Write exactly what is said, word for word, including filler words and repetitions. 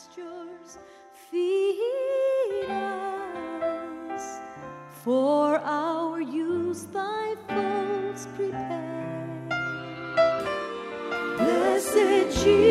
pastures feed us. For our use thy folds prepare. Blessed Jesus,